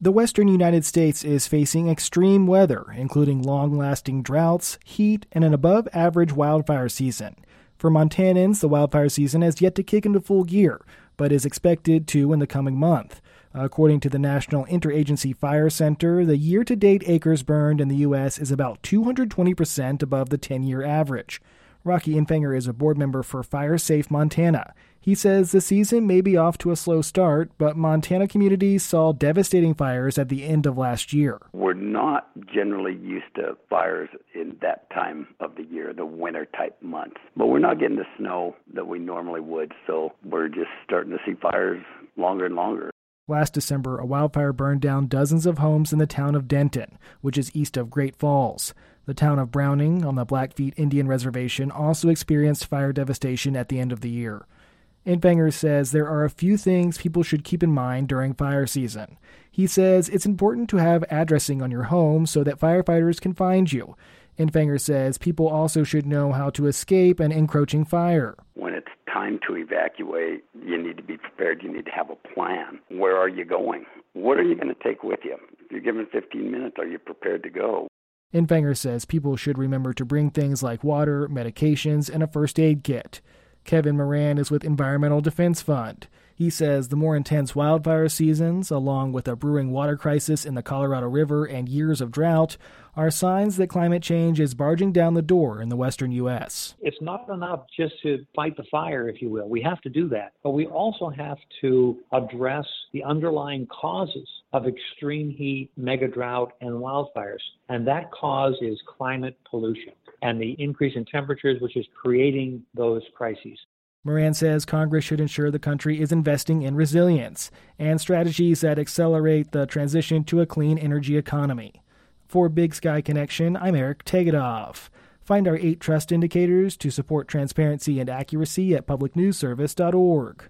The western United States is facing extreme weather, including long-lasting droughts, heat, and an above-average wildfire season. For Montanans, the wildfire season has yet to kick into full gear, but is expected to in the coming month. According to the National Interagency Fire Center, the year-to-date acres burned in the U.S. is about 220% above the 10-year average. Rocky Infanger is a board member for Fire Safe Montana. He says the season may be off to a slow start, but Montana communities saw devastating fires at the end of last year. We're not generally used to fires in that time of the year, the winter-type months. But we're not getting the snow that we normally would, so we're just starting to see fires longer and longer. Last December, a wildfire burned down dozens of homes in the town of Denton, which is east of Great Falls. The town of Browning, on the Blackfeet Indian Reservation, also experienced fire devastation at the end of the year. Infanger says there are a few things people should keep in mind during fire season. He says it's important to have addressing on your home so that firefighters can find you. Infanger says people also should know how to escape an encroaching fire. When it's time to evacuate, you need to be prepared. You need to have a plan. Where are you going? What are you going to take with you? If you're given 15 minutes, are you prepared to go? Infanger says people should remember to bring things like water, medications, and a first aid kit. Kevin Moran is with Environmental Defense Fund. He says the more intense wildfire seasons, along with a brewing water crisis in the Colorado River and years of drought, are signs that climate change is barging down the door in the western U.S. It's not enough just to fight the fire, if you will. We have to do that. But we also have to address the underlying causes of extreme heat, mega drought, and wildfires. And that cause is climate pollution and the increase in temperatures, which is creating those crises. Moran says Congress should ensure the country is investing in resilience and strategies that accelerate the transition to a clean energy economy. For Big Sky Connection, I'm Eric Tegetthoff. Find our 8 trust indicators to support transparency and accuracy at publicnewsservice.org.